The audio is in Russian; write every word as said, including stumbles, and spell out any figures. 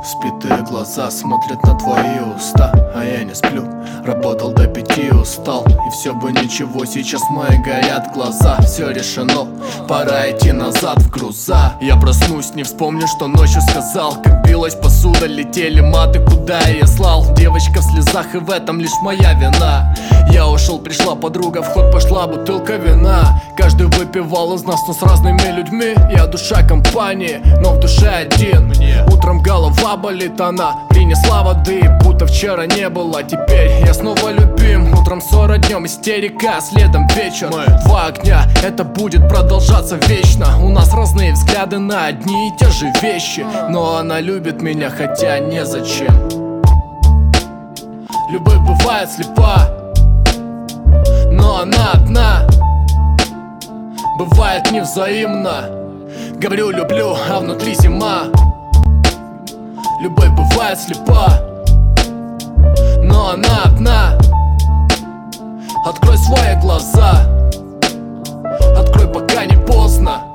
Спитые глаза смотрят на твои уста, а я не сплю. Работал до пяти, устал, и все бы ничего. Сейчас мои горят глаза, все решено, пора идти назад в груза. Я проснусь, не вспомню, что ночью сказал. Как билась посуда, летели маты, куда я слал. Девочка в слезах, и в этом лишь моя вина. Я ушел, пришла подруга, в ход пошла бутылка вина. Каждый выпивал из нас, но с разными людьми. Я душа компании, но в душе один. Утром голова болит, она принесла воды, будто вчера не было. Теперь я снова любим. Утром ссора, днем истерика, следом вечер. Мы два огня, это будет продолжаться вечно. У нас разные взгляды на одни и те же вещи, но она любит меня, хотя незачем. Любовь бывает слепа, но она одна. Бывает невзаимно. Говорю люблю, а внутри зима. Любовь бывает слепа, но она одна. Открой свои глаза, открой, пока не поздно.